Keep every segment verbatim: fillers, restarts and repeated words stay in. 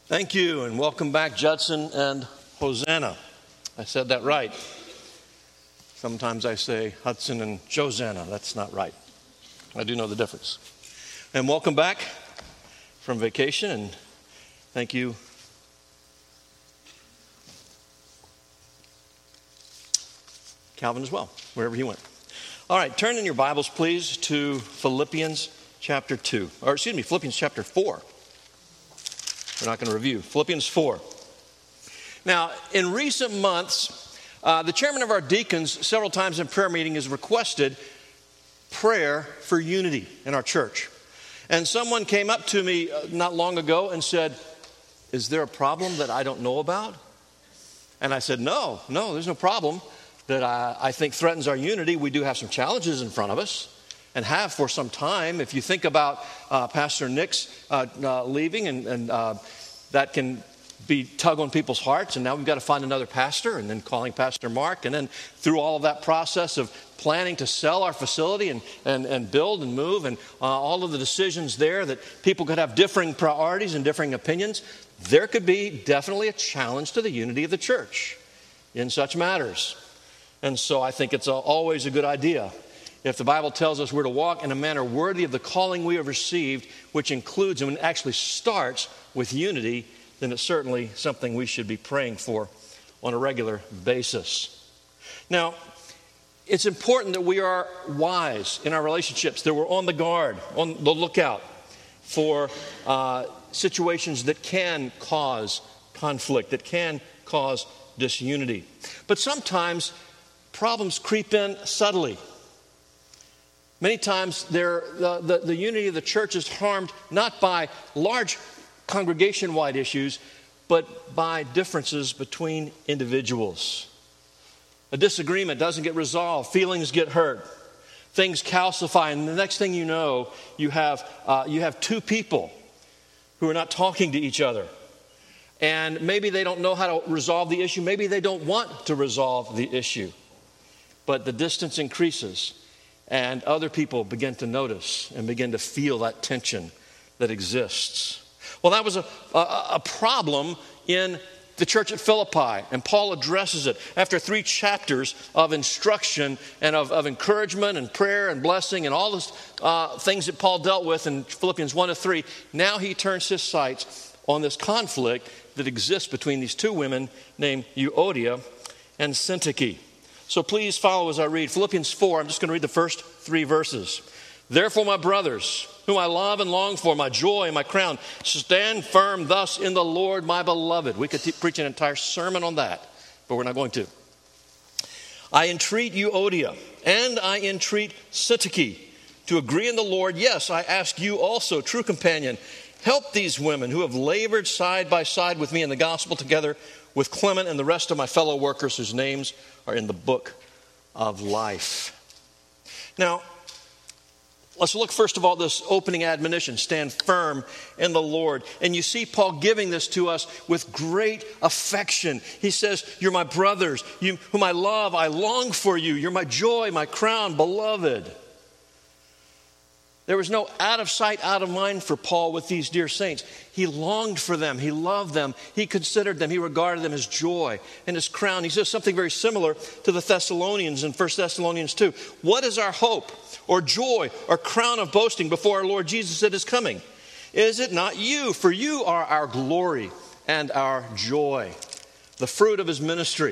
Thank you, and welcome back, Judson and Hosanna. I said that right. Sometimes I say Hudson and Josanna. That's not right. I do know the difference. And welcome back from vacation, and thank you. Calvin as well, wherever he went. All right, turn in your Bibles, please, to Philippians chapter two. Or excuse me, Philippians chapter four. We're not going to review. Philippians four. Now, in recent months, uh, the chairman of our deacons several times in prayer meeting has requested prayer for unity in our church. And someone came up to me not long ago and said, is there a problem that I don't know about? And I said, no, no, there's no problem that I, I think threatens our unity. We do have some challenges in front of us, and have for some time. If you think about uh, Pastor Nick's uh, uh, leaving, and, and uh, that can be tug on people's hearts, and now we've got to find another pastor, and then calling Pastor Mark, and then through all of that process of planning to sell our facility and, and, and build and move, and uh, all of the decisions there that people could have differing priorities and differing opinions, there could be definitely a challenge to the unity of the church in such matters. And so I think it's a, always a good idea, if the Bible tells us we're to walk in a manner worthy of the calling we have received, which includes and actually starts with unity, then it's certainly something we should be praying for on a regular basis. Now, it's important that we are wise in our relationships, that we're on the guard, on the lookout for uh, situations that can cause conflict, that can cause disunity. But sometimes problems creep in subtly. Many times the, the, the unity of the church is harmed not by large congregation-wide issues, but by differences between individuals. A disagreement doesn't get resolved. Feelings get hurt. Things calcify, and the next thing you know, you have, uh, you have two people who are not talking to each other. And maybe they don't know how to resolve the issue. Maybe they don't want to resolve the issue. But the distance increases, and other people begin to notice and begin to feel that tension that exists. Well, that was a, a, a problem in the church at Philippi, and Paul addresses it after three chapters of instruction and of, of encouragement and prayer and blessing and all those uh, things that Paul dealt with in Philippians one to three. Now he turns his sights on this conflict that exists between these two women named Euodia and Syntyche. So please follow as I read Philippians four. I'm just going to read the first three verses. Therefore, my brothers, whom I love and long for, my joy and my crown, stand firm thus in the Lord, my beloved. We could t- preach an entire sermon on that, but we're not going to. I entreat Euodia and I entreat Syntyche to agree in the Lord. Yes, I ask you also, true companion, help these women who have labored side by side with me in the gospel, together with Clement and the rest of my fellow workers whose names are in the book of life. Now, let's look first of all at this opening admonition, stand firm in the Lord. And you see Paul giving this to us with great affection. He says, you're my brothers, you, whom I love, I long for you. You're my joy, my crown, beloved. There was no out of sight, out of mind for Paul with these dear saints. He longed for them. He loved them. He considered them. He regarded them as joy and his crown. He says something very similar to the Thessalonians in First Thessalonians two. What is our hope or joy or crown of boasting before our Lord Jesus at his coming? Is it not you? For you are our glory and our joy, the fruit of his ministry.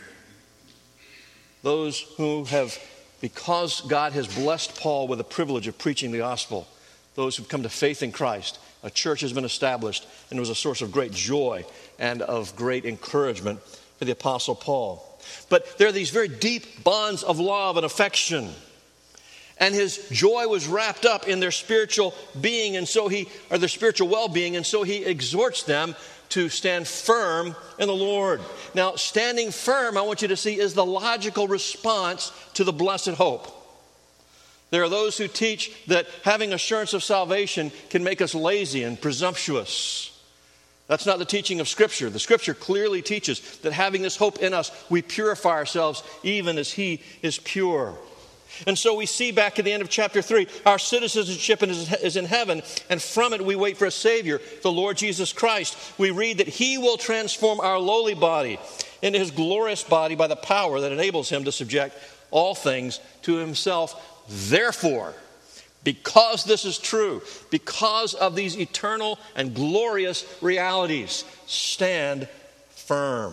Those who have, because God has blessed Paul with the privilege of preaching the gospel, those who've come to faith in Christ, a church has been established, and it was a source of great joy and of great encouragement for the Apostle Paul. But there are these very deep bonds of love and affection, and his joy was wrapped up in their spiritual being, and so he, or their spiritual well-being, and so he exhorts them to stand firm in the Lord. Now, standing firm, I want you to see, is the logical response to the blessed hope. There are those who teach that having assurance of salvation can make us lazy and presumptuous. That's not the teaching of Scripture. The Scripture clearly teaches that having this hope in us, we purify ourselves even as He is pure. And so we see back at the end of chapter three, our citizenship is in heaven, and from it we wait for a Savior, the Lord Jesus Christ. We read that He will transform our lowly body into His glorious body by the power that enables Him to subject all things to Himself. Therefore, because this is true, because of these eternal and glorious realities, stand firm.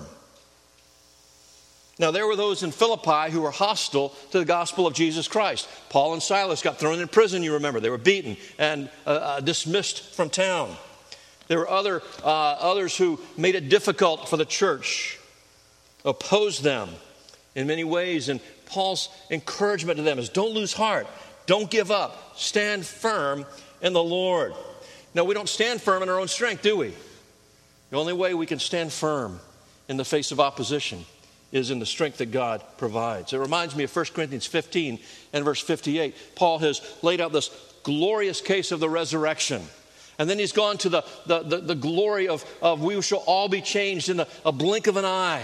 Now, there were those in Philippi who were hostile to the gospel of Jesus Christ. Paul and Silas got thrown in prison, you remember. They were beaten and uh, uh, dismissed from town. There were other uh, others who made it difficult for the church, opposed them in many ways. And Paul's encouragement to them is, don't lose heart. Don't give up. Stand firm in the Lord. Now, we don't stand firm in our own strength, do we? The only way we can stand firm in the face of opposition is in the strength that God provides. It reminds me of First Corinthians fifteen and verse fifty-eight. Paul has laid out this glorious case of the resurrection. And then he's gone to the, the, the, the glory of, of we shall all be changed in a, a blink of an eye.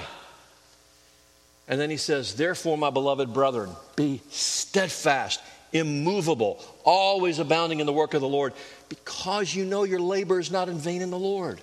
And then he says, therefore, my beloved brethren, be steadfast, immovable, always abounding in the work of the Lord, because you know your labor is not in vain in the Lord.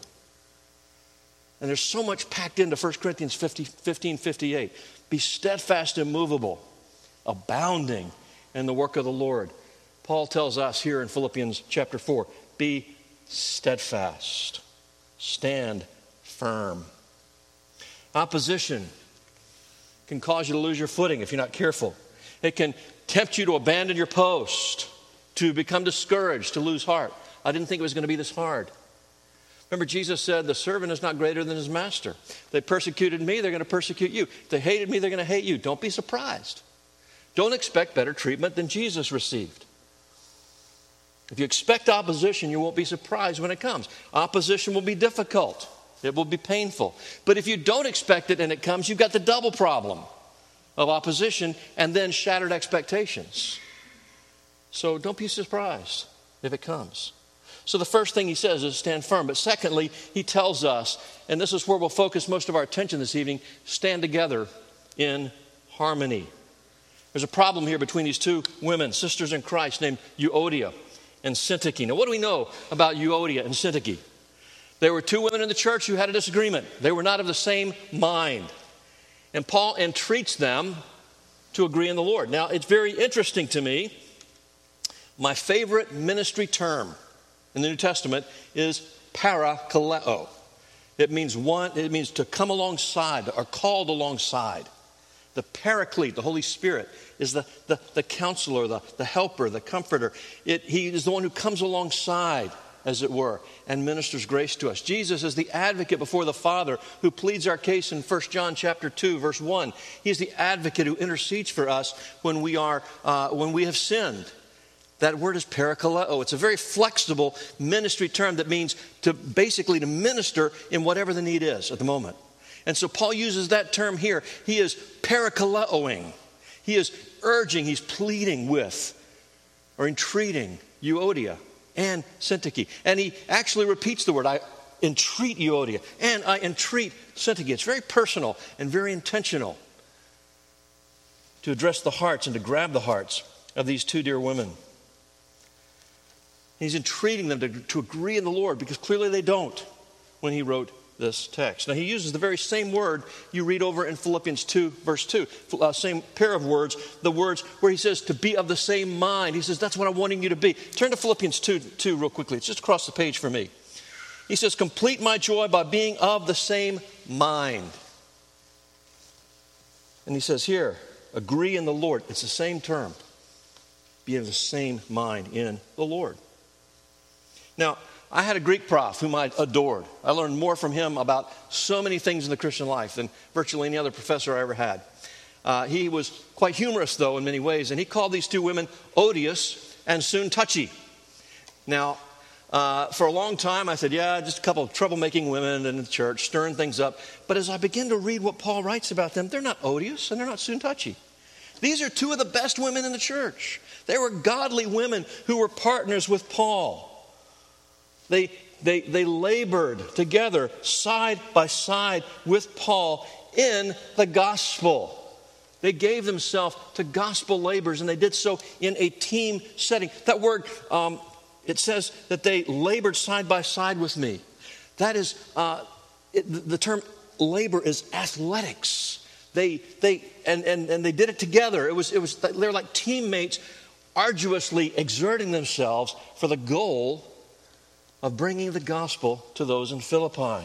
And there's so much packed into First Corinthians fifteen fifty-eight. Be steadfast, immovable, abounding in the work of the Lord. Paul tells us here in Philippians chapter four, be steadfast, stand firm. Opposition can cause you to lose your footing if you're not careful. It can tempt you to abandon your post, to become discouraged, to lose heart. I didn't think it was going to be this hard. Remember, Jesus said, the servant is not greater than his master. They persecuted me, they're going to persecute you. If they hated me, they're going to hate you. Don't be surprised. Don't expect better treatment than Jesus received. If you expect opposition, you won't be surprised when it comes. Opposition will be difficult. It will be painful. But if you don't expect it and it comes, you've got the double problem of opposition and then shattered expectations. So don't be surprised if it comes. So the first thing he says is stand firm. But secondly, he tells us, and this is where we'll focus most of our attention this evening, stand together in harmony. There's a problem here between these two women, sisters in Christ, named Euodia and Syntyche. Now, what do we know about Euodia and Syntyche? There were two women in the church who had a disagreement. They were not of the same mind. And Paul entreats them to agree in the Lord. Now, it's very interesting to me. My favorite ministry term in the New Testament is parakaleo. It means one, it means to come alongside or called alongside. The Paraclete, the Holy Spirit, is the, the, the counselor, the, the helper, the comforter. It, he is the one who comes alongside, as it were, and ministers grace to us. Jesus is the advocate before the Father who pleads our case in First John chapter two, verse one. He is the advocate who intercedes for us when we are uh, when we have sinned. That word is parakaleo. It's a very flexible ministry term that means to basically to minister in whatever the need is at the moment. And so Paul uses that term here. He is parakaleoing. He is urging, he's pleading with or entreating Euodia and Syntyche. And he actually repeats the word, I entreat Euodia and I entreat Syntyche. It's very personal and very intentional to address the hearts and to grab the hearts of these two dear women. He's entreating them to, to agree in the Lord because clearly they don't when he wrote this text. Now he uses the very same word you read over in Philippians two, verse two. Uh, same pair of words, the words where he says to be of the same mind. He says, that's what I'm wanting you to be. Turn to Philippians two, two real quickly. It's just across the page for me. He says, complete my joy by being of the same mind. And he says here, agree in the Lord. It's the same term. Be of the same mind in the Lord. Now, I had a Greek prof whom I adored. I learned more from him about so many things in the Christian life than virtually any other professor I ever had. Uh, he was quite humorous, though, in many ways, and he called these two women odious and Syntyche. Now, uh, for a long time, I said, yeah, just a couple of troublemaking women in the church, stirring things up. But as I begin to read what Paul writes about them, they're not odious and they're not Syntyche. These are two of the best women in the church. They were godly women who were partners with Paul. They, they, they labored together side by side with Paul in the gospel. They gave themselves to gospel labors, and they did so in a team setting. That word, um, it says that they labored side by side with me. That is, uh, it, the term labor is athletics. They, they, and, and, and they did it together. It was, it was, they were like teammates, arduously exerting themselves for the goal of bringing the gospel to those in Philippi.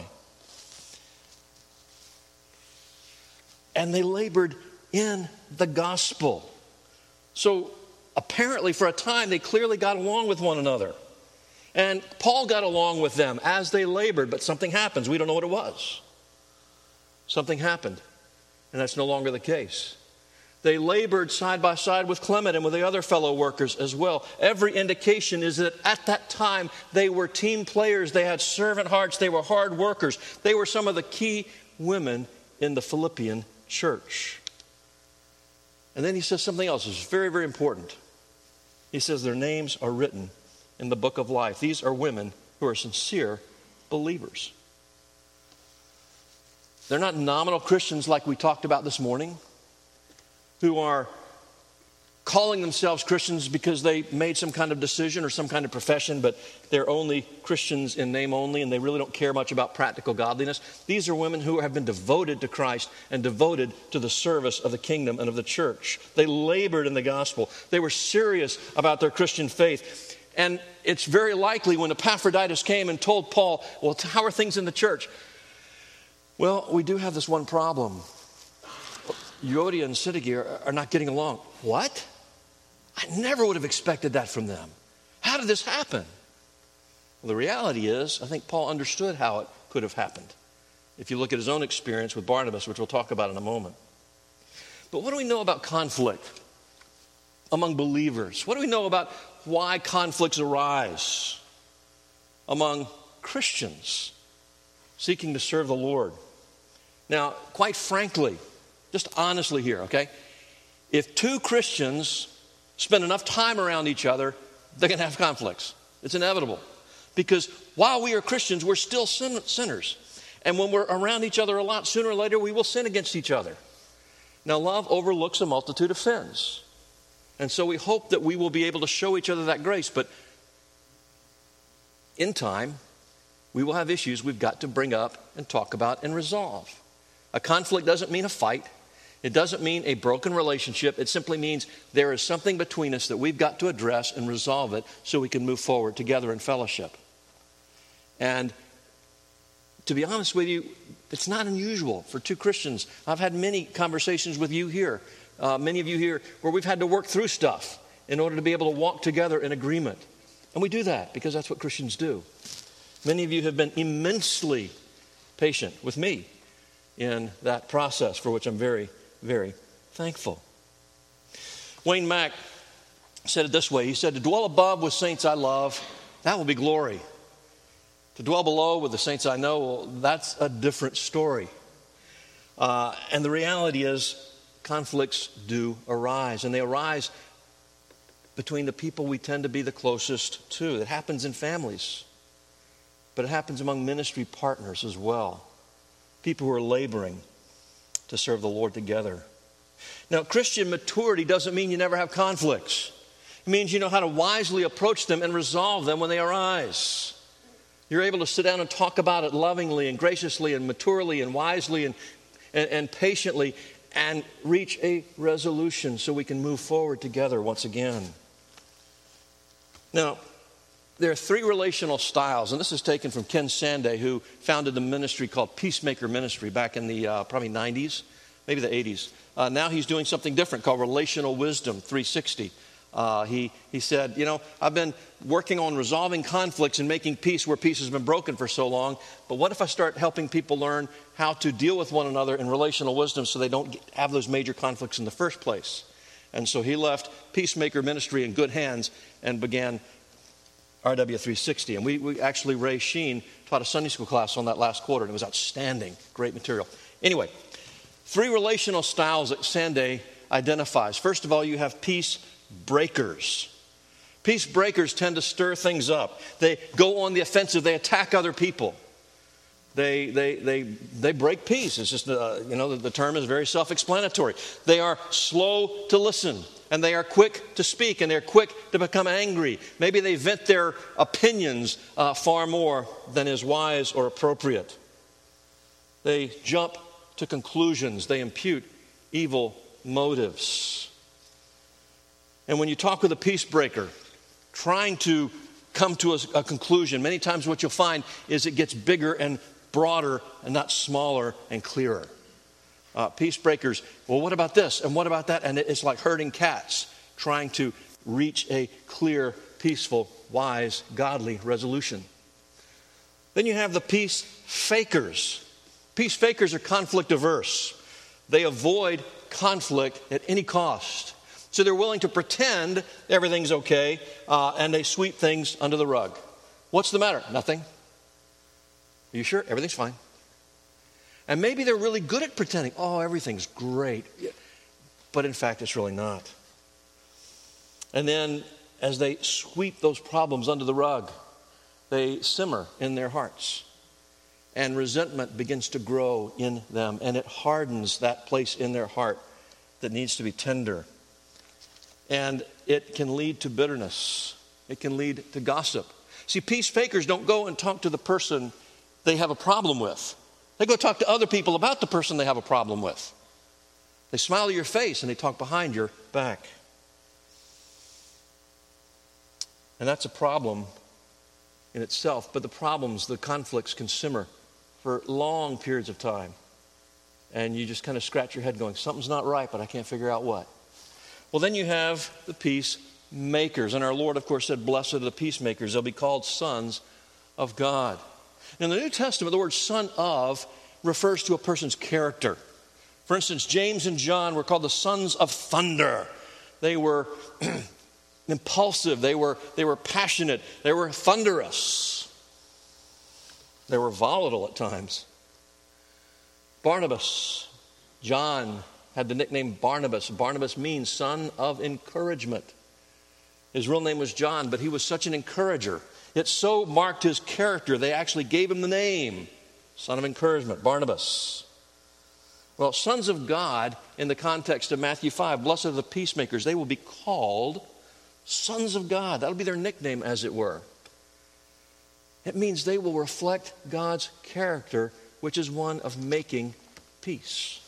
And they labored in the gospel. So apparently for a time they clearly got along with one another. And Paul got along with them as they labored, but something happens. We don't know what it was. Something happened, and that's no longer the case. They labored side by side with Clement and with the other fellow workers as well. Every indication is that at that time they were team players. They had servant hearts. They were hard workers. They were some of the key women in the Philippian church. And then he says something else. It's very, very important. He says their names are written in the book of life. These are women who are sincere believers. They're not nominal Christians like we talked about this morning, who are calling themselves Christians because they made some kind of decision or some kind of profession, but they're only Christians in name only, and they really don't care much about practical godliness. These are women who have been devoted to Christ and devoted to the service of the kingdom and of the church. They labored in the gospel. They were serious about their Christian faith. And it's very likely when Epaphroditus came and told Paul, well, how are things in the church? Well, we do have this one problem. Euodia and Syntyche are not getting along. What? I never would have expected that from them. How did this happen? Well, the reality is, I think Paul understood how it could have happened. If you look at his own experience with Barnabas, which we'll talk about in a moment. But what do we know about conflict among believers? What do we know about why conflicts arise among Christians seeking to serve the Lord? Now, quite frankly, just honestly here, okay? If two Christians spend enough time around each other, they're going to have conflicts. It's inevitable. Because while we are Christians, we're still sin- sinners. And when we're around each other a lot, sooner or later, we will sin against each other. Now, love overlooks a multitude of sins. And so we hope that we will be able to show each other that grace. But in time, we will have issues we've got to bring up and talk about and resolve. A conflict doesn't mean a fight. It doesn't mean a broken relationship. It simply means there is something between us that we've got to address and resolve it so we can move forward together in fellowship. And to be honest with you, it's not unusual for two Christians. I've had many conversations with you here, uh, many of you here, where we've had to work through stuff in order to be able to walk together in agreement. And we do that because that's what Christians do. Many of you have been immensely patient with me in that process, for which I'm very, very thankful. Wayne Mack said it this way. He said, to dwell above with saints I love, that will be glory. To dwell below with the saints I know, well, that's a different story. Uh, and the reality is, conflicts do arise, and they arise between the people we tend to be the closest to. It happens in families, but it happens among ministry partners as well. People who are laboring to serve the Lord together. Now, Christian maturity doesn't mean you never have conflicts. It means you know how to wisely approach them and resolve them when they arise. You're able to sit down and talk about it lovingly and graciously and maturely and wisely and, and, and patiently and reach a resolution so we can move forward together once again. Now, there are three relational styles, and this is taken from Ken Sande, who founded the ministry called Peacemaker Ministry back in the uh, probably nineties, maybe the eighties. Uh, now he's doing something different called Relational Wisdom three sixty. Uh, he, he said, you know, I've been working on resolving conflicts and making peace where peace has been broken for so long, but what if I start helping people learn how to deal with one another in relational wisdom so they don't get, have those major conflicts in the first place? And so he left Peacemaker Ministry in good hands and began R W three sixty. And we, we actually, Ray Sheen taught a Sunday school class on that last quarter, and it was outstanding. Great material. Anyway, three relational styles that Sande identifies. First of all, you have peace breakers. Peace breakers tend to stir things up. They go on the offensive. They attack other people. They, they, they, they break peace. It's just, uh, you know, the, the term is very self-explanatory. They are slow to listen, and they are quick to speak, and they're quick to become angry. Maybe they vent their opinions uh, far more than is wise or appropriate. They jump to conclusions. They impute evil motives. And when you talk with a peace breaker, trying to come to a, a conclusion, many times what you'll find is it gets bigger and broader and not smaller and clearer. Uh, peace breakers, well, what about this and what about that? And it's like herding cats trying to reach a clear, peaceful, wise, godly resolution. Then you have the peace fakers. Peace fakers are conflict averse. They avoid conflict at any cost. So they're willing to pretend everything's okay, uh, and they sweep things under the rug. What's the matter? Nothing. Are you sure? Everything's fine. And maybe they're really good at pretending, oh, everything's great. But in fact, it's really not. And then as they sweep those problems under the rug, they simmer in their hearts. And resentment begins to grow in them, and it hardens that place in their heart that needs to be tender. And it can lead to bitterness. It can lead to gossip. See, peace fakers don't go and talk to the person they have a problem with. They go talk to other people about the person they have a problem with. They smile at your face and they talk behind your back. And that's a problem in itself. But the problems, the conflicts can simmer for long periods of time. And you just kind of scratch your head going, something's not right, but I can't figure out what. Well, then you have the peacemakers. And our Lord, of course, said, blessed are the peacemakers. They'll be called sons of God. In the New Testament, the word son of refers to a person's character. For instance, James and John were called the sons of thunder. They were impulsive. They were, they were passionate. They were thunderous. They were volatile at times. Barnabas, John, had the nickname Barnabas. Barnabas means son of encouragement. His real name was John, but he was such an encourager. It so marked his character, they actually gave him the name, son of encouragement, Barnabas. Well, sons of God, in the context of Matthew five, blessed are the peacemakers. They will be called sons of God. That'll be their nickname, as it were. It means they will reflect God's character, which is one of making peace.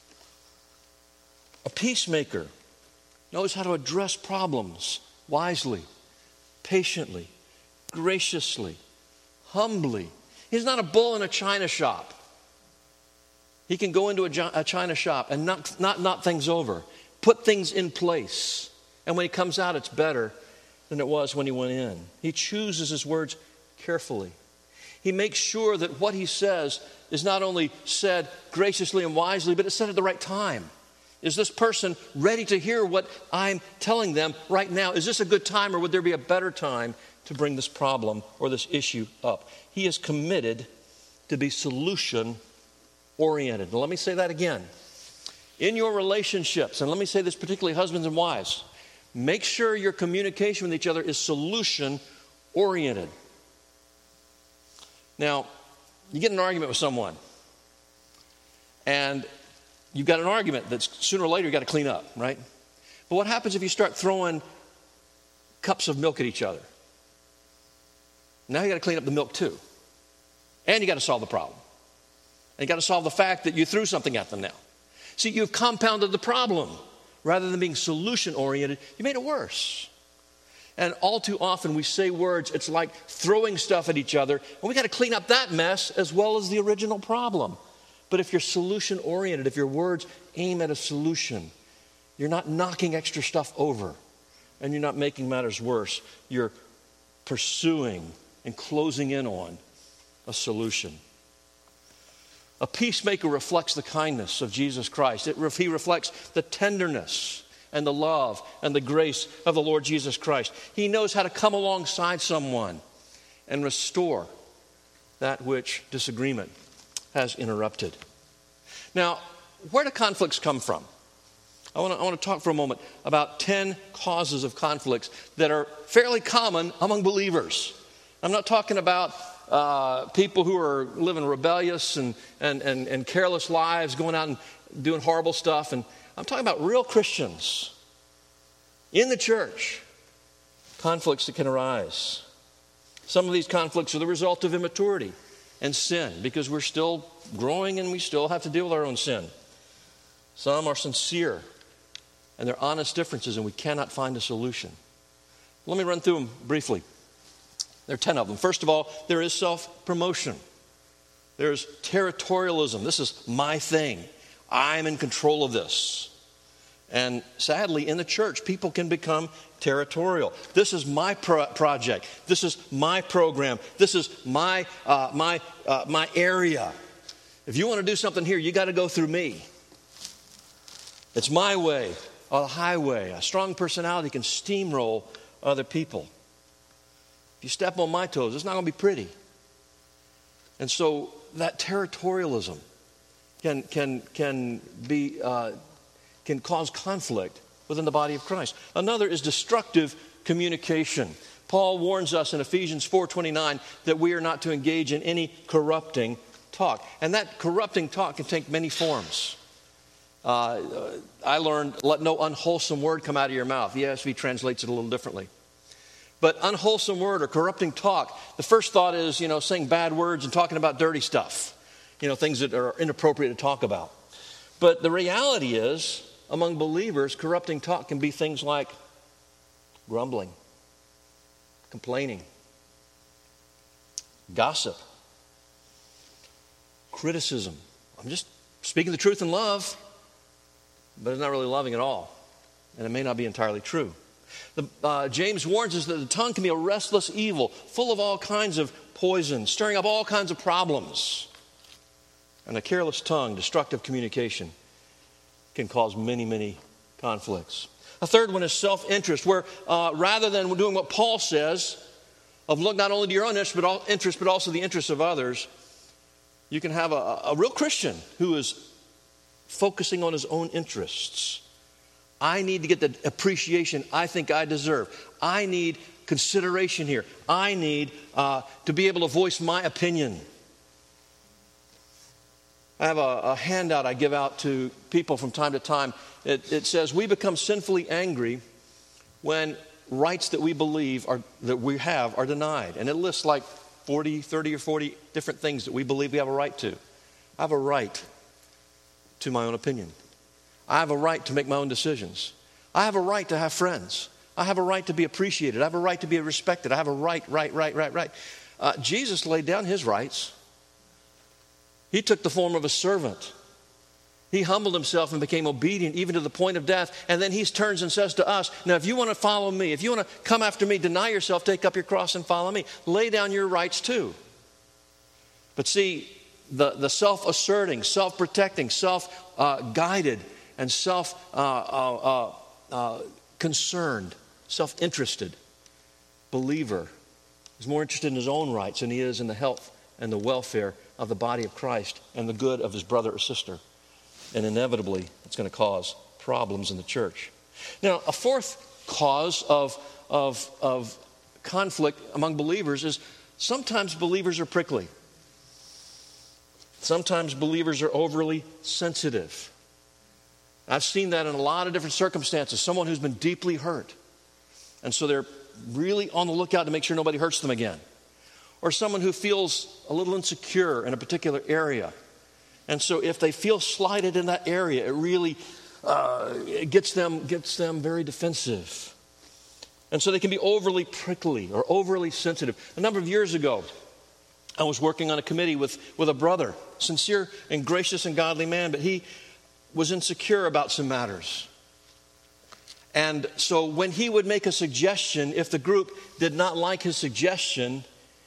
A peacemaker knows how to address problems wisely, patiently, graciously, humbly. He's not a bull in a china shop. He can go into a, a china shop and knock, not knock things over, put things in place. And when he comes out, it's better than it was when he went in. He chooses his words carefully. He makes sure that what he says is not only said graciously and wisely, but it's said at the right time. Is this person ready to hear what I'm telling them right now? Is this a good time, or would there be a better time to bring this problem or this issue up? He is committed to be solution-oriented. Now, let me say that again. In your relationships, and let me say this particularly husbands and wives, make sure your communication with each other is solution-oriented. Now, you get in an argument with someone, and you've got an argument that's sooner or later you've got to clean up, right? But what happens if you start throwing cups of milk at each other? Now you got to clean up the milk too. And you got to solve the problem. And you got to solve the fact that you threw something at them now. See, you've compounded the problem. Rather than being solution-oriented, you made it worse. And all too often we say words, it's like throwing stuff at each other, and we got to clean up that mess as well as the original problem. But if you're solution-oriented, if your words aim at a solution, you're not knocking extra stuff over, and you're not making matters worse. You're pursuing and closing in on a solution. A peacemaker reflects the kindness of Jesus Christ. It, he reflects the tenderness and the love and the grace of the Lord Jesus Christ. He knows how to come alongside someone and restore that which disagreement has interrupted. Now, where do conflicts come from? I want to I want to talk for a moment about ten causes of conflicts that are fairly common among believers. I'm not talking about uh, people who are living rebellious and, and, and, and careless lives, going out and doing horrible stuff. And I'm talking about real Christians in the church. Conflicts that can arise. Some of these conflicts are the result of immaturity and sin, because we're still growing and we still have to deal with our own sin. Some are sincere and they're honest differences, and we cannot find a solution. Let me run through them briefly. There are ten of them. First of all, there is self-promotion. There's territorialism. This is my thing. I'm in control of this. And sadly, in the church, people can become territorial. This is my pro- project. This is my program. This is my uh, my uh, my area. If you want to do something here, you got to go through me. It's my way or the highway. A strong personality can steamroll other people. If you step on my toes, it's not going to be pretty. And so that territorialism can can can be uh, can cause conflict within the body of Christ. Another is destructive communication. Paul warns us in Ephesians four twenty-nine that we are not to engage in any corrupting talk. And that corrupting talk can take many forms. Uh, I learned, let no unwholesome word come out of your mouth. The E S V translates it a little differently. But unwholesome word or corrupting talk, the first thought is, you know, saying bad words and talking about dirty stuff. You know, things that are inappropriate to talk about. But the reality is, among believers, corrupting talk can be things like grumbling, complaining, gossip, criticism. I'm just speaking the truth in love, but it's not really loving at all. And it may not be entirely true. The, uh, James warns us that the tongue can be a restless evil, full of all kinds of poison, stirring up all kinds of problems. And a careless tongue, destructive communication, can cause many, many conflicts. A third one is self-interest, where uh, rather than doing what Paul says, of look not only to your own interest, but, all, interest, but also the interests of others, you can have a, a real Christian who is focusing on his own interests. I need to get the appreciation I think I deserve. I need consideration here. I need uh, to be able to voice my opinion. I have a, a handout I give out to people from time to time. It, it says, we become sinfully angry when rights that we believe are that we have are denied. And it lists like forty, thirty or forty different things that we believe we have a right to. I have a right to my own opinion. I have a right to make my own decisions. I have a right to have friends. I have a right to be appreciated. I have a right to be respected. I have a right, right, right, right, right. Uh, Jesus laid down his rights. He took the form of a servant. He humbled himself and became obedient even to the point of death. And then he turns and says to us, now if you want to follow me, if you want to come after me, deny yourself, take up your cross and follow me. Lay down your rights too. But see, the, the self-asserting, self-protecting, self-guided, and self-concerned, uh, uh, uh, self-interested believer is more interested in his own rights than he is in the health and the welfare of the body of Christ and the good of his brother or sister. And inevitably, it's going to cause problems in the church. Now, a fourth cause of, of, of conflict among believers is sometimes believers are prickly. Sometimes believers are overly sensitive. I've seen that in a lot of different circumstances. Someone who's been deeply hurt. And so they're really on the lookout to make sure nobody hurts them again. Or someone who feels a little insecure in a particular area. And so if they feel slighted in that area, it really uh, it gets them, gets them very defensive. And so they can be overly prickly or overly sensitive. A number of years ago, I was working on a committee with, with a brother, sincere and gracious and godly man, but he was insecure about some matters. And so when he would make a suggestion, if the group did not like his suggestion,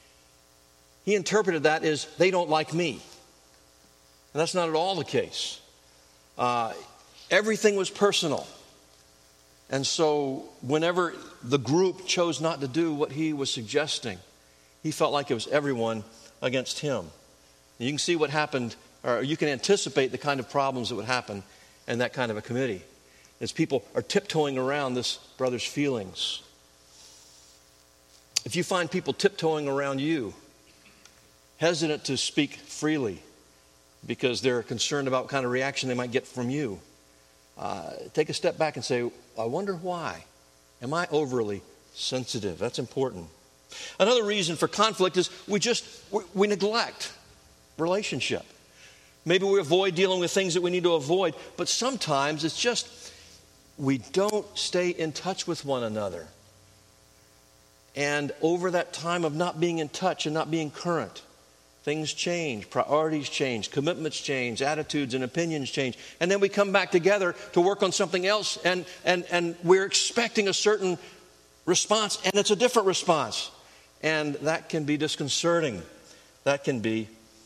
he interpreted that as they don't like me. And that's not at all the case. Uh, everything was personal. And so whenever the group chose not to do what he was suggesting, he felt like it was everyone against him. And you can see what happened, or you can anticipate the kind of problems that would happen in that kind of a committee, as people are tiptoeing around this brother's feelings. If you find people tiptoeing around you, hesitant to speak freely because they're concerned about what kind of reaction they might get from you. Uh, take a step back and say, I wonder why. Am I overly sensitive? That's important. Another reason for conflict is we just, we, we neglect relationship. Maybe we avoid dealing with things that we need to avoid, but sometimes it's just we don't stay in touch with one another. And over that time of not being in touch and not being current, things change, priorities change, commitments change, attitudes and opinions change. And then we come back together to work on something else, and, and, and we're expecting a certain response, and it's a different response. And that can be disconcerting. That can be,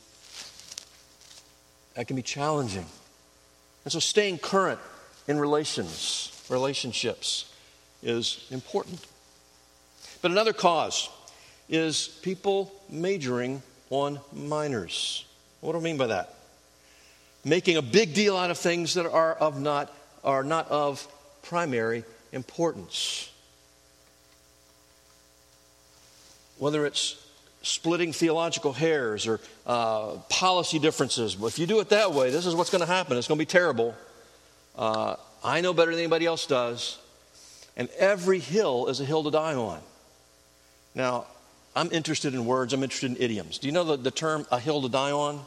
that can be challenging. And so staying current in relations, relationships is important. But another cause is people majoring on minors. What do I mean by that? Making a big deal out of things that are of not are not of primary importance. Whether it's splitting theological hairs or uh, policy differences. Well, if you do it that way, this is what's going to happen. It's going to be terrible. Uh, I know better than anybody else does. And every hill is a hill to die on. Now, I'm interested in words. I'm interested in idioms. Do you know the, the term a hill to die on?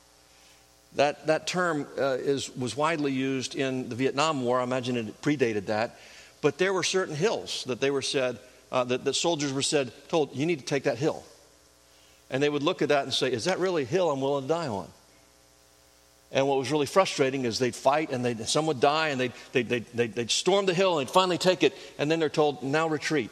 That, that term uh, is, was widely used in the Vietnam War. I imagine it predated that. But there were certain hills that they were said, uh, that, that soldiers were said, told, you need to take that hill. And they would look at that and say, is that really a hill I'm willing to die on? And what was really frustrating is they'd fight and they'd, some would die and they'd, they'd, they'd, they'd, they'd storm the hill and they'd finally take it. And then they're told, now retreat.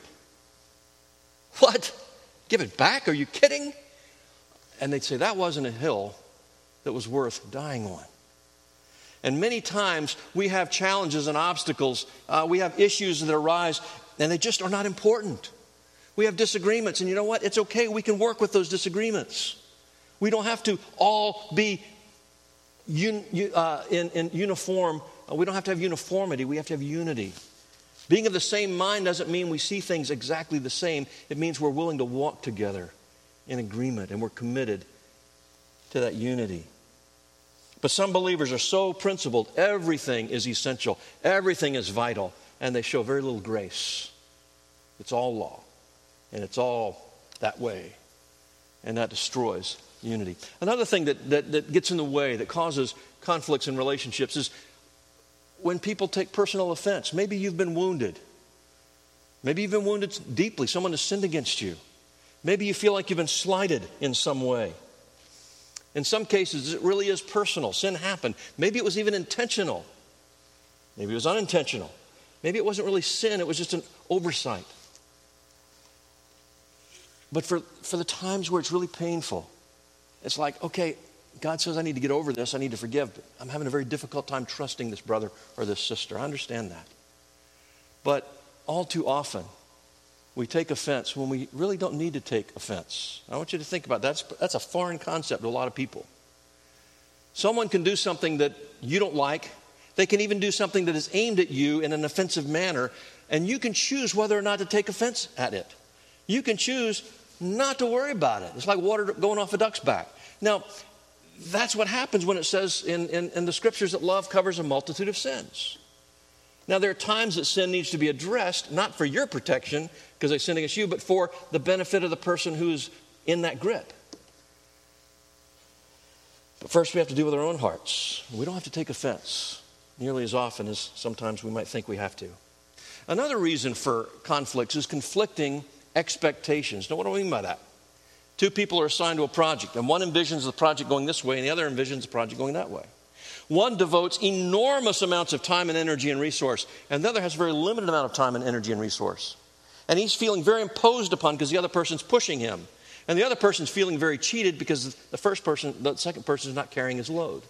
What? Give it back? Are you kidding? And they'd say, that wasn't a hill that was worth dying on. And many times we have challenges and obstacles. Uh, we have issues that arise and they just are not important. We have disagreements, and you know what? It's okay. We can work with those disagreements. We don't have to all be un, uh, in, in uniform. We don't have to have uniformity. We have to have unity. Being of the same mind doesn't mean we see things exactly the same. It means we're willing to walk together in agreement, and we're committed to that unity. But some believers are so principled. Everything is essential. Everything is vital, and they show very little grace. It's all law. And it's all that way. And that destroys unity. Another thing that, that, that gets in the way, that causes conflicts in relationships, is when people take personal offense. Maybe you've been wounded. Maybe you've been wounded deeply. Someone has sinned against you. Maybe you feel like you've been slighted in some way. In some cases, it really is personal. Sin happened. Maybe it was even intentional. Maybe it was unintentional. Maybe it wasn't really sin. It was just an oversight. But for, for the times where it's really painful, it's like, okay, God says I need to get over this. I need to forgive. But I'm having a very difficult time trusting this brother or this sister. I understand that. But all too often, we take offense when we really don't need to take offense. I want you to think about that. That's, that's a foreign concept to a lot of people. Someone can do something that you don't like. They can even do something that is aimed at you in an offensive manner, and you can choose whether or not to take offense at it. You can choose not to worry about it. It's like water going off a duck's back. Now, that's what happens when it says in, in, in the scriptures that love covers a multitude of sins. Now, there are times that sin needs to be addressed, not for your protection, because they sin against you, but for the benefit of the person who's in that grip. But first we have to deal with our own hearts. We don't have to take offense nearly as often as sometimes we might think we have to. Another reason for conflicts is conflicting expectations. Now, what do I mean by that? Two people are assigned to a project, and one envisions the project going this way, and the other envisions the project going that way. One devotes enormous amounts of time and energy and resource, and the other has a very limited amount of time and energy and resource. And he's feeling very imposed upon because the other person's pushing him. And the other person's feeling very cheated because the first person, the second person is not carrying his load.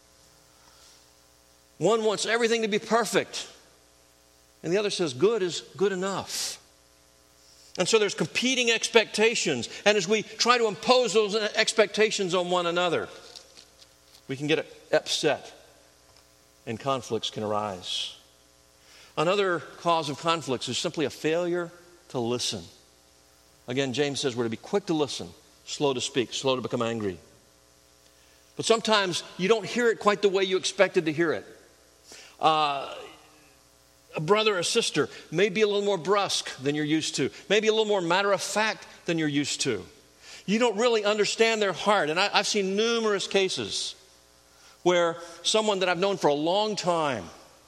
One wants everything to be perfect, and the other says good is good enough. And so there's competing expectations. And as we try to impose those expectations on one another, we can get upset and conflicts can arise. Another cause of conflicts is simply a failure to listen. Again, James says we're to be quick to listen, slow to speak, slow to become angry. But sometimes you don't hear it quite the way you expected to hear it. Uh, a brother or sister may be a little more brusque than you're used to, maybe a little more matter of fact than you're used to. You don't really understand their heart. And I, I've seen numerous cases where someone that I've known for a long time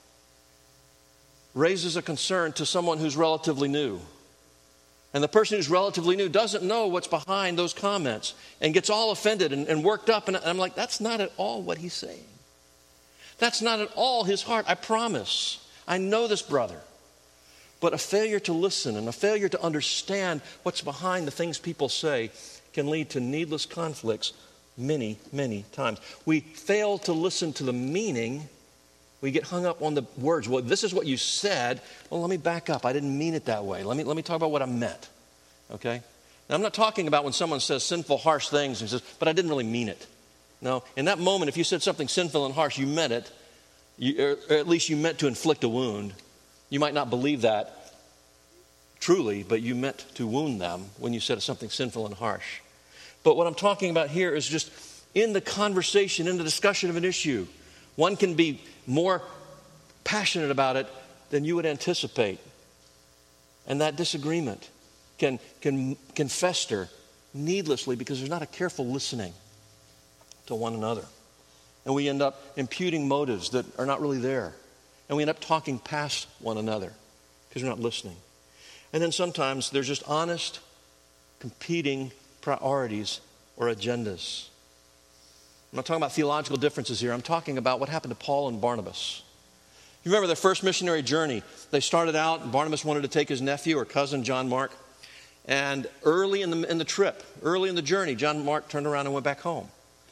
raises a concern to someone who's relatively new. And the person who's relatively new doesn't know what's behind those comments and gets all offended and, and worked up. And I'm like, that's not at all what he's saying. That's not at all his heart, I promise. I know this brother. But a failure to listen and a failure to understand what's behind the things people say can lead to needless conflicts many, many times. We fail to listen to the meaning. We get hung up on the words. Well, this is what you said. Well, let me back up. I didn't mean it that way. Let me, let me talk about what I meant. Okay? Now, I'm not talking about when someone says sinful, harsh things and says, but I didn't really mean it. No, in that moment, if you said something sinful and harsh, you meant it. You, or at least you meant to inflict a wound. You might not believe that truly, but you meant to wound them when you said something sinful and harsh. But what I'm talking about here is just in the conversation, in the discussion of an issue, one can be more passionate about it than you would anticipate. And that disagreement can, can, can fester needlessly because there's not a careful listening to one another. And we end up imputing motives that are not really there. And we end up talking past one another because we're not listening. And then sometimes there's just honest, competing priorities or agendas. I'm not talking about theological differences here. I'm talking about what happened to Paul and Barnabas. You remember their first missionary journey. They started out, and Barnabas wanted to take his nephew or cousin, John Mark. And early in the, in the trip, early in the journey, John Mark turned around and went back home.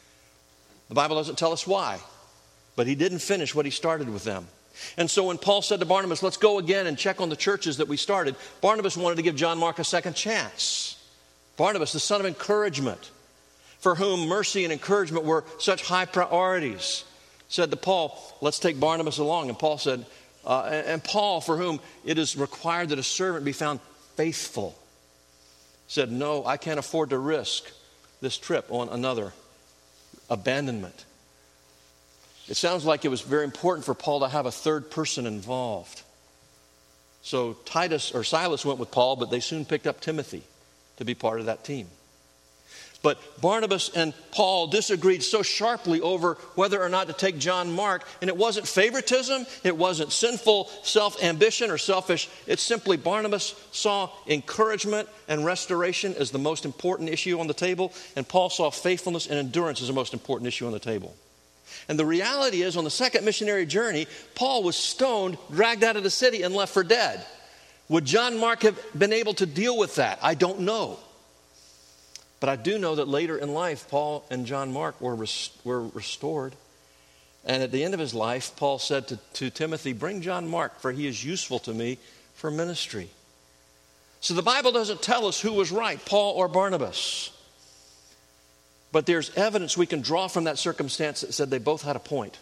The Bible doesn't tell us why, but he didn't finish what he started with them. And so when Paul said to Barnabas, let's go again and check on the churches that we started, Barnabas wanted to give John Mark a second chance. Barnabas, the son of encouragement, for whom mercy and encouragement were such high priorities, said to Paul, let's take Barnabas along. And Paul said, uh, and Paul, for whom it is required that a servant be found faithful, said, no, I can't afford to risk this trip on another abandonment. It sounds like it was very important for Paul to have a third person involved. So Titus or Silas went with Paul, but they soon picked up Timothy to be part of that team. But Barnabas and Paul disagreed so sharply over whether or not to take John Mark, and it wasn't favoritism, it wasn't sinful self-ambition or selfish. It's simply Barnabas saw encouragement and restoration as the most important issue on the table, and Paul saw faithfulness and endurance as the most important issue on the table. And the reality is, on the second missionary journey, Paul was stoned, dragged out of the city, and left for dead. Would John Mark have been able to deal with that? I don't know. But I do know that later in life, Paul and John Mark were, res- were restored. And at the end of his life, Paul said to, to Timothy, bring John Mark, for he is useful to me for ministry. So the Bible doesn't tell us who was right, Paul or Barnabas. But there's evidence we can draw from that circumstance that said they both had a point.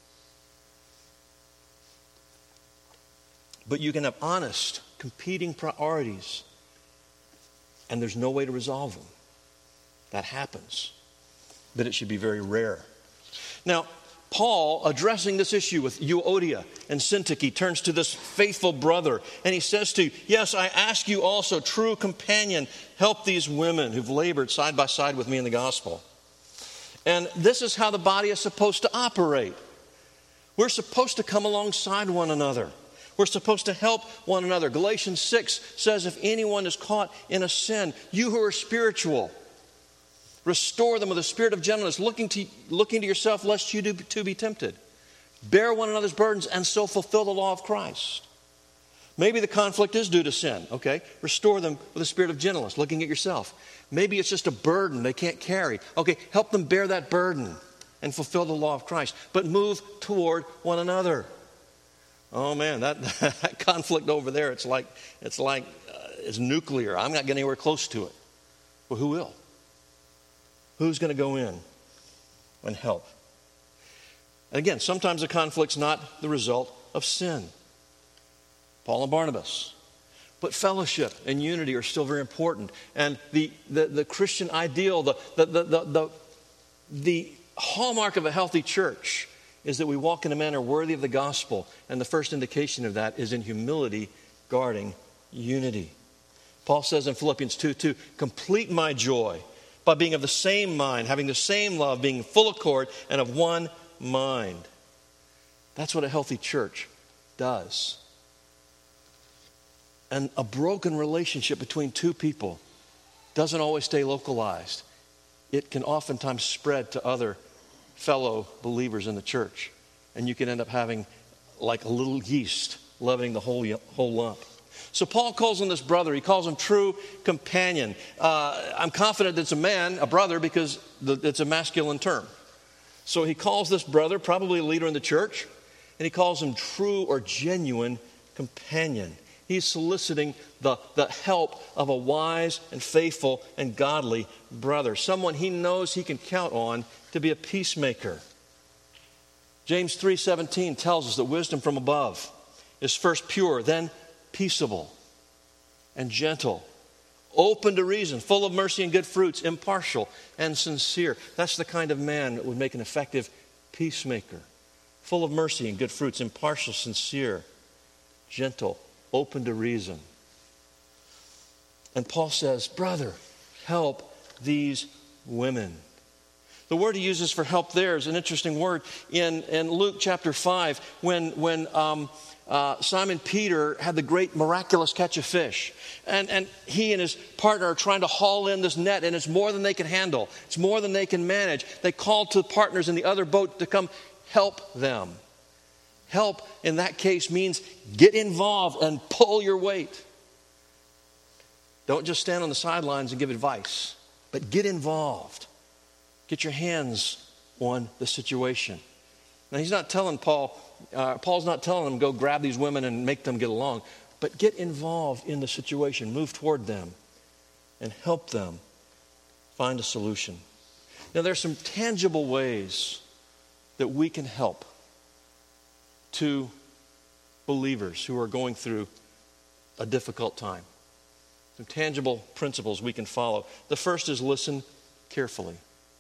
But you can have honest, competing priorities, and there's no way to resolve them. That happens. But it should be very rare. Now, Paul, addressing this issue with Euodia and Syntyche, turns to this faithful brother, and he says to, yes, I ask you also, true companion, help these women who've labored side by side with me in the gospel. And this is how the body is supposed to operate. We're supposed to come alongside one another. We're supposed to help one another. Galatians six says, if anyone is caught in a sin, you who are spiritual, restore them with a spirit of gentleness, looking to, looking to yourself lest you do to be tempted. Bear one another's burdens and so fulfill the law of Christ. Maybe the conflict is due to sin, okay? Restore them with a spirit of gentleness, looking at yourself. Maybe it's just a burden they can't carry. Okay, help them bear that burden and fulfill the law of Christ. But move toward one another. Oh man, that, that conflict over there, it's like, it's like, uh, it's nuclear. I'm not getting anywhere close to it. Well, who will? Who's going to go in and help? And again, sometimes the conflict's not the result of sin. Paul and Barnabas. But fellowship and unity are still very important. And the, the, the Christian ideal, the, the, the, the, the, the hallmark of a healthy church is that we walk in a manner worthy of the gospel. And the first indication of that is in humility, guarding unity. Paul says in Philippians two two, complete my joy by being of the same mind, having the same love, being full accord, and of one mind. That's what a healthy church does. And a broken relationship between two people doesn't always stay localized. It can oftentimes spread to other fellow believers in the church. And you can end up having like a little yeast leavening the whole, whole lump. So Paul calls him this brother. He calls him true companion. Uh, I'm confident it's a man, a brother, because the, it's a masculine term. So he calls this brother, probably a leader in the church, and he calls him true or genuine companion. He's soliciting the, the help of a wise and faithful and godly brother, someone he knows he can count on to be a peacemaker. James three seventeen tells us that wisdom from above is first pure, then peaceable and gentle, open to reason, full of mercy and good fruits, impartial and sincere. That's the kind of man that would make an effective peacemaker. Full of mercy and good fruits, impartial, sincere, gentle, open to reason. And Paul says, brother, help these women. The word he uses for help there is an interesting word. In, in Luke chapter five, when, when um, uh, Simon Peter had the great miraculous catch of fish, and, and he and his partner are trying to haul in this net, and it's more than they can handle. It's more than they can manage. They called to partners in the other boat to come help them. Help in that case means get involved and pull your weight. Don't just stand on the sidelines and give advice, but get involved. Get your hands on the situation. Now, he's not telling Paul, uh, Paul's not telling him go grab these women and make them get along, but get involved in the situation, move toward them, and help them find a solution. Now, there's some tangible ways that we can help to believers who are going through a difficult time. Some tangible principles we can follow. The first is listen carefully.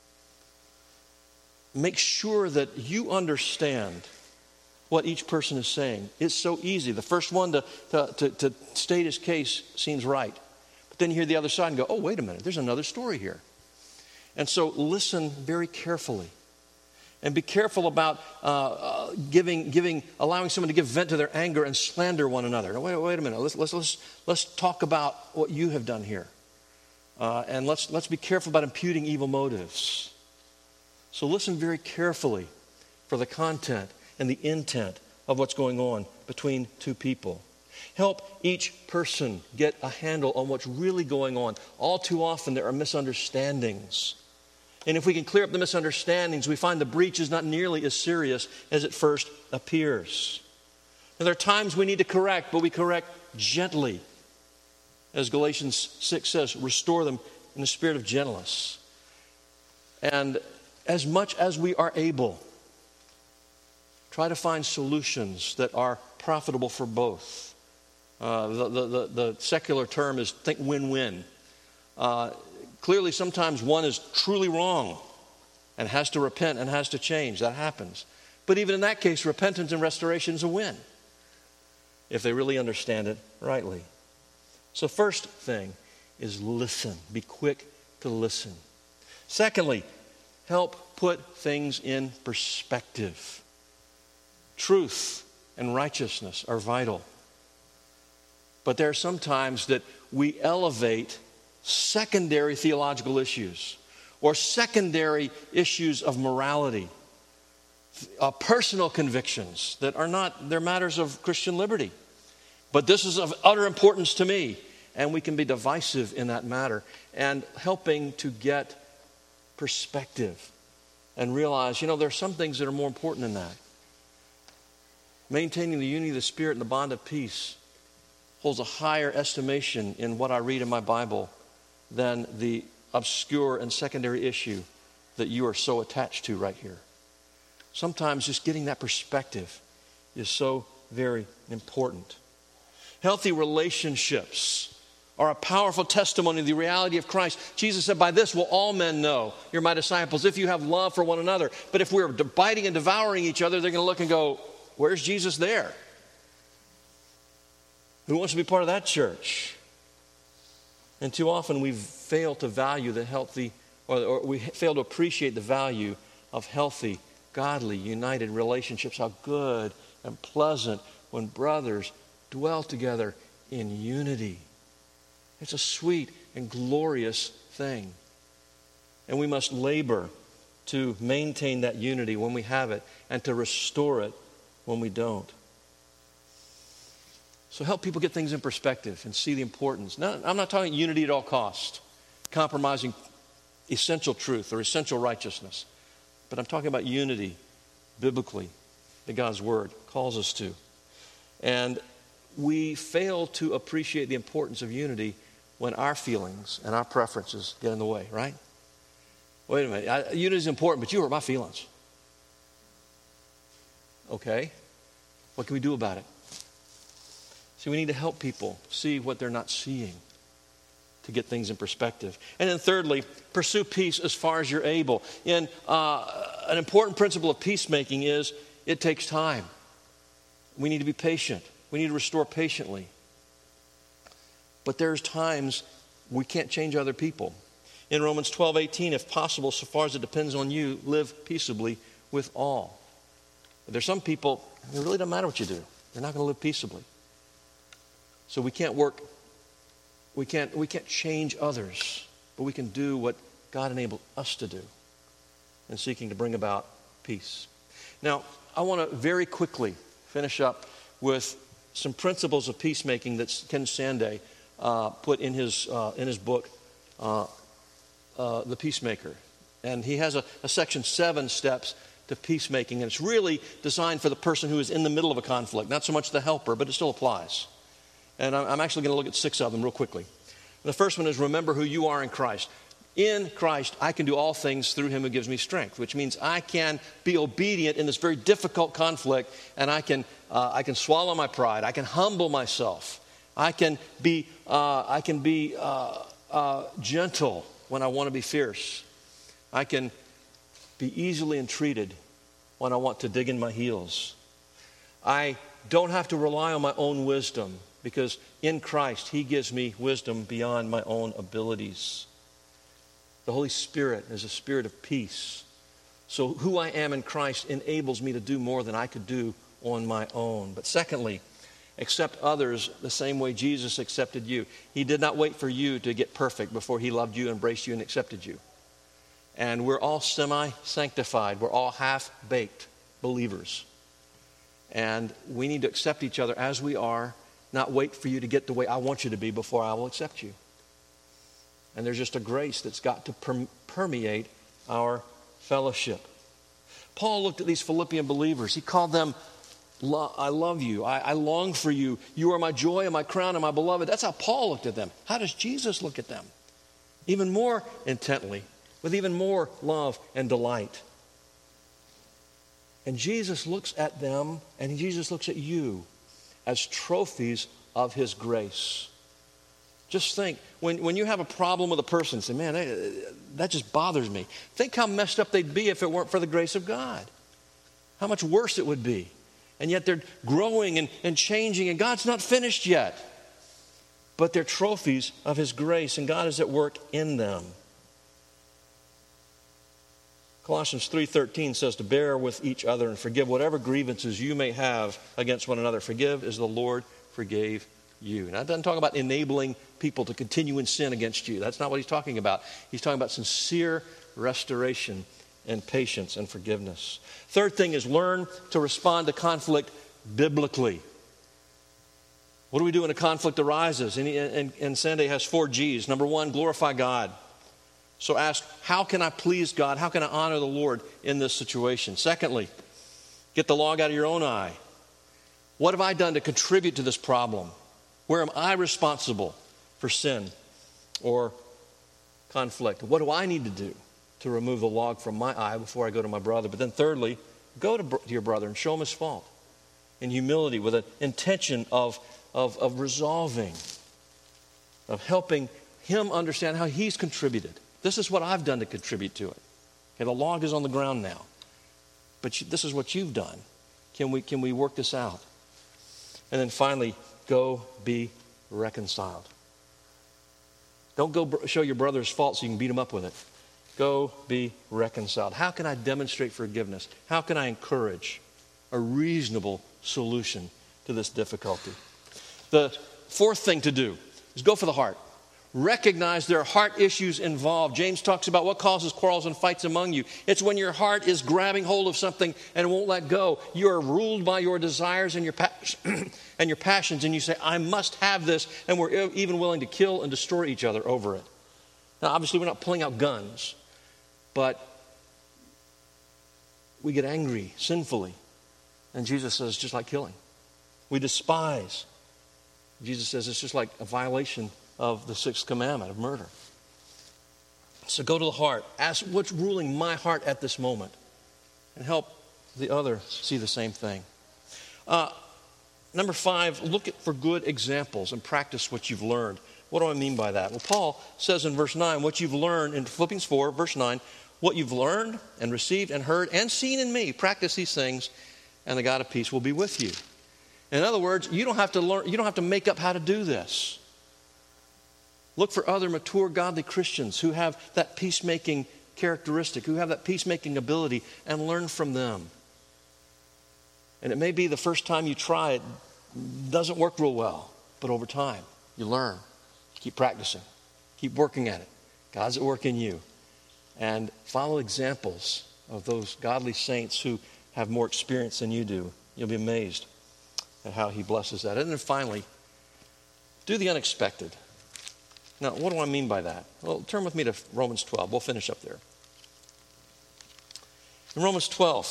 Make sure that you understand what each person is saying. It's so easy. The first one to, to, to, to state his case seems right. But then you hear the other side and go, oh, wait a minute, there's another story here. And so listen very carefully. And be careful about uh, uh, giving, giving, allowing someone to give vent to their anger and slander one another. Now, wait, wait a minute. Let's, let's, let's, let's talk about what you have done here. Uh, and let's, let's be careful about imputing evil motives. So listen very carefully for the content and the intent of what's going on between two people. Help each person get a handle on what's really going on. All too often there are misunderstandings. And if we can clear up the misunderstandings, we find the breach is not nearly as serious as it first appears. And there are times we need to correct, but we correct gently. As Galatians six says, restore them in the spirit of gentleness. And as much as we are able, try to find solutions that are profitable for both. Uh, the, the, the, the secular term is think win-win. Uh, clearly, sometimes one is truly wrong and has to repent and has to change. That happens. But even in that case, repentance and restoration is a win if they really understand it rightly. So first thing is listen. Be quick to listen. Secondly, help put things in perspective. Truth and righteousness are vital. But there are some times that we elevate secondary theological issues or secondary issues of morality, uh, personal convictions that are not, they're matters of Christian liberty. But this is of utter importance to me, and we can be divisive in that matter, and helping to get perspective and realize, you know, there are some things that are more important than that. Maintaining the unity of the Spirit and the bond of peace holds a higher estimation in what I read in my Bible than the obscure and secondary issue that you are so attached to right here. Sometimes just getting that perspective is so very important. Healthy relationships are a powerful testimony of the reality of Christ. Jesus said, by this will all men know you're my disciples, if you have love for one another. But if we're biting and devouring each other, they're going to look and go, where's Jesus there? Who wants to be part of that church? And too often we fail to value the healthy, or, or we fail to appreciate the value of healthy, godly, united relationships. How good and pleasant when brothers dwell together in unity. It's a sweet and glorious thing. And we must labor to maintain that unity when we have it and to restore it when we don't. So help people get things in perspective and see the importance. Now, I'm not talking unity at all costs, compromising essential truth or essential righteousness. But I'm talking about unity biblically that God's Word calls us to. And we fail to appreciate the importance of unity when our feelings and our preferences get in the way, right? Wait a minute. I, unity is important, but you hurt my feelings. Okay. What can we do about it? See, we need to help people see what they're not seeing to get things in perspective. And then thirdly, pursue peace as far as you're able. And uh, an important principle of peacemaking is it takes time. We need to be patient. We need to restore patiently. But there's times we can't change other people. In Romans twelve eighteen, if possible, so far as it depends on you, live peaceably with all. But there's some people, it really doesn't matter what you do. They're not going to live peaceably. So we can't work, we can't, we can't change others, but we can do what God enabled us to do in seeking to bring about peace. Now, I want to very quickly finish up with some principles of peacemaking that Ken Sande uh, put in his uh, in his book, uh, uh, The Peacemaker. And he has a, a section, seven steps to peacemaking. And it's really designed for the person who is in the middle of a conflict, not so much the helper, but it still applies. And I'm actually going to look at six of them real quickly. The first one is remember who you are in Christ. In Christ, I can do all things through him who gives me strength, which means I can be obedient in this very difficult conflict, and I can uh, I can swallow my pride. I can humble myself. I can be uh, I can be uh, uh, gentle when I want to be fierce. I can be easily entreated when I want to dig in my heels. I don't have to rely on my own wisdom, because in Christ, he gives me wisdom beyond my own abilities. The Holy Spirit is a spirit of peace. So who I am in Christ enables me to do more than I could do on my own. But secondly, accept others the same way Jesus accepted you. He did not wait for you to get perfect before he loved you, embraced you, and accepted you. And we're all semi-sanctified. We're all half-baked believers. And we need to accept each other as we are, not wait for you to get the way I want you to be before I will accept you. And there's just a grace that's got to per- permeate our fellowship. Paul looked at these Philippian believers. He called them, I love you. I, I long for you. You are my joy and my crown and my beloved. That's how Paul looked at them. How does Jesus look at them? Even more intently, with even more love and delight. And Jesus looks at them, and Jesus looks at you as trophies of his grace. Just think, when, when you have a problem with a person, say, man, that, that just bothers me. Think how messed up they'd be if it weren't for the grace of God. How much worse it would be. And yet they're growing and, and changing, and God's not finished yet. But they're trophies of his grace, and God is at work in them. Colossians three thirteen says to bear with each other and forgive whatever grievances you may have against one another. Forgive as the Lord forgave you. Now, it doesn't talk about enabling people to continue in sin against you. That's not what he's talking about. He's talking about sincere restoration and patience and forgiveness. Third thing is learn to respond to conflict biblically. What do we do when a conflict arises? And, and, and Sande has four G's. Number one, glorify God. So ask, how can I please God? How can I honor the Lord in this situation? Secondly, get the log out of your own eye. What have I done to contribute to this problem? Where am I responsible for sin or conflict? What do I need to do to remove the log from my eye before I go to my brother? But then thirdly, go to, to your brother and show him his fault in humility with an intention of, of, of resolving, of helping him understand how he's contributed. This is what I've done to contribute to it. Okay, the log is on the ground now, but you, this is what you've done. Can we, can we work this out? And then finally, go be reconciled. Don't go br- show your brother his fault so you can beat him up with it. Go be reconciled. How can I demonstrate forgiveness? How can I encourage a reasonable solution to this difficulty? The fourth thing to do is go for the heart. Recognize there are heart issues involved. James talks about what causes quarrels and fights among you. It's when your heart is grabbing hold of something and won't let go. You are ruled by your desires and your pas- and your passions, and you say, I must have this, and we're even willing to kill and destroy each other over it. Now, obviously, we're not pulling out guns, but we get angry sinfully. And Jesus says, just like killing. We despise. Jesus says it's just like a violation of the sixth commandment of murder. So go to the heart. Ask what's ruling my heart at this moment, and help the other see the same thing. Uh, number five, look at, for good examples and practice what you've learned. What do I mean by that? Well, Paul says in verse nine, what you've learned in Philippians four, verse nine, what you've learned and received and heard and seen in me, practice these things, and the God of peace will be with you. In other words, you don't have to learn, you don't have to make up how to do this. Look for other mature, godly Christians who have that peacemaking characteristic, who have that peacemaking ability, and learn from them. And it may be the first time you try it doesn't work real well, but over time you learn. Keep practicing. Keep working at it. God's at work in you. And follow examples of those godly saints who have more experience than you do. You'll be amazed at how he blesses that. And then finally, do the unexpected. Now, what do I mean by that? Well, turn with me to Romans twelve. We'll finish up there. In Romans twelve,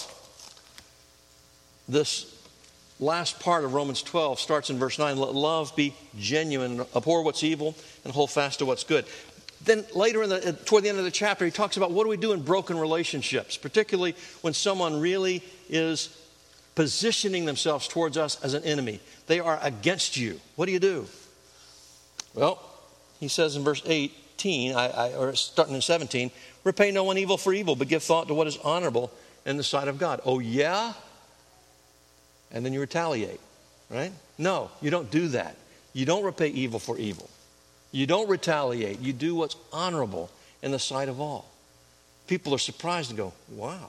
this last part of Romans twelve starts in verse nine. Let love be genuine, abhor what's evil, and hold fast to what's good. Then later, in the, toward the end of the chapter, he talks about what do we do in broken relationships, particularly when someone really is positioning themselves towards us as an enemy. They are against you. What do you do? Well, he says in verse eighteen, I, I, or starting in seventeen, repay no one evil for evil, but give thought to what is honorable in the sight of God. Oh, yeah? And then you retaliate, right? No, you don't do that. You don't repay evil for evil. You don't retaliate. You do what's honorable in the sight of all. People are surprised and go, wow.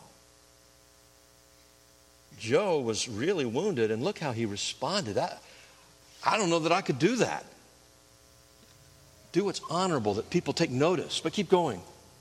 Joe was really wounded, and look how he responded. I, I don't know that I could do that. Do what's honorable, that people take notice, but keep going.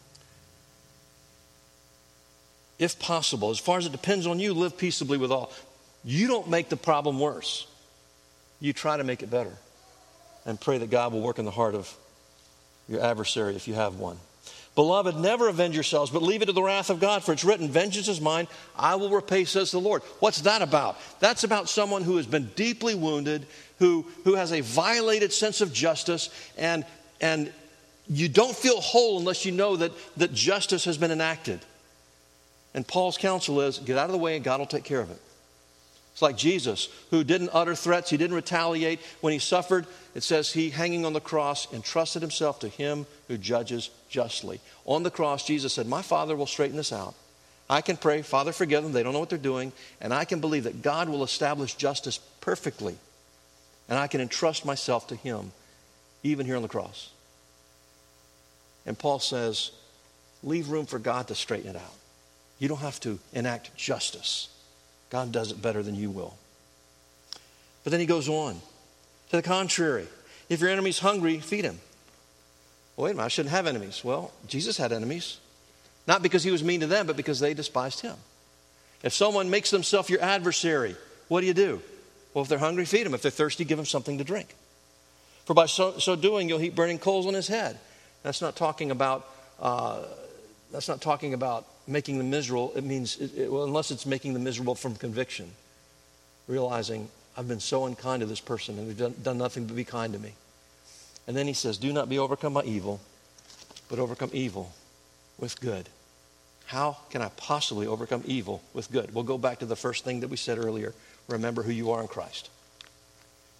If possible, as far as it depends on you, live peaceably with all. You don't make the problem worse. You try to make it better. And pray that God will work in the heart of your adversary if you have one. Beloved, never avenge yourselves, but leave it to the wrath of God, for it's written, vengeance is mine, I will repay, says the Lord. What's that about? That's about someone who has been deeply wounded, who, who has a violated sense of justice, and, and you don't feel whole unless you know that, that justice has been enacted. And Paul's counsel is, get out of the way and God will take care of it. It's like Jesus, who didn't utter threats, he didn't retaliate. When he suffered, it says he, hanging on the cross, entrusted himself to him who judges justly. On the cross, Jesus said, my Father will straighten this out. I can pray, Father, forgive them, they don't know what they're doing. And I can believe that God will establish justice perfectly. And I can entrust myself to him, even here on the cross. And Paul says, leave room for God to straighten it out. You don't have to enact justice. God does it better than you will. But then he goes on. To the contrary, if your enemy's hungry, feed him. Well, wait a minute, I shouldn't have enemies. Well, Jesus had enemies. Not because he was mean to them, but because they despised him. If someone makes themselves your adversary, what do you do? Well, if they're hungry, feed them. If they're thirsty, give them something to drink. For by so, so doing, you'll heap burning coals on his head. That's not talking about... Uh, That's not talking about making them miserable. It means, it, it, well, unless it's making them miserable from conviction. Realizing, I've been so unkind to this person and they've done, done nothing but be kind to me. And then he says, do not be overcome by evil, but overcome evil with good. How can I possibly overcome evil with good? We'll go back to the first thing that we said earlier. Remember who you are in Christ.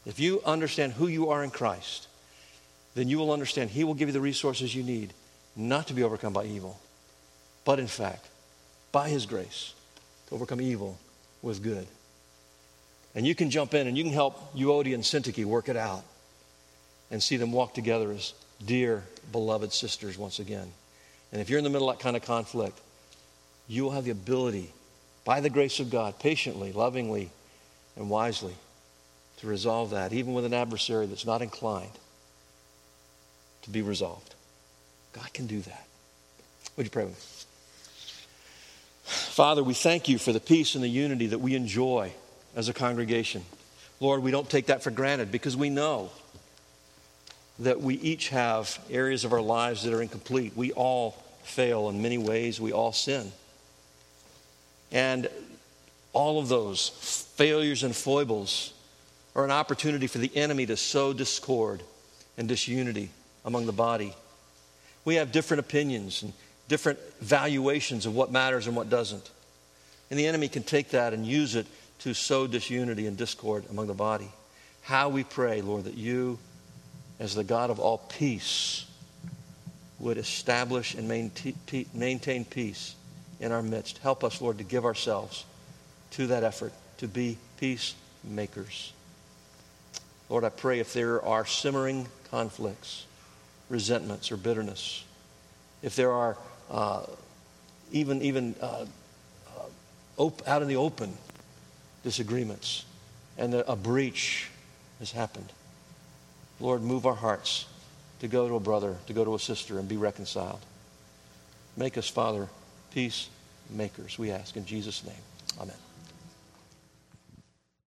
If you understand who you are in Christ, then you will understand He will give you the resources you need not to be overcome by evil, but in fact, by His grace, to overcome evil with good. And you can jump in and you can help Euodia and Syntyche work it out and see them walk together as dear, beloved sisters once again. And if you're in the middle of that kind of conflict, you will have the ability, by the grace of God, patiently, lovingly, and wisely, to resolve that, even with an adversary that's not inclined to be resolved. God can do that. Would you pray with me? Father, we thank you for the peace and the unity that we enjoy as a congregation. Lord, we don't take that for granted because we know that we each have areas of our lives that are incomplete. We all fail in many ways. We all sin. And all of those failures and foibles are an opportunity for the enemy to sow discord and disunity among the body. We have different opinions and different valuations of what matters and what doesn't. And the enemy can take that and use it to sow disunity and discord among the body. How we pray, Lord, that you, as the God of all peace, would establish and maintain peace in our midst. Help us, Lord, to give ourselves to that effort, to be peacemakers. Lord, I pray if there are simmering conflicts, resentments, or bitterness, if there are uh, even, even uh, uh, op- out in the open disagreements, and a, a breach has happened, Lord, move our hearts to go to a brother, to go to a sister, and be reconciled. Make us, Father, peacemakers, we ask in Jesus' name. Amen.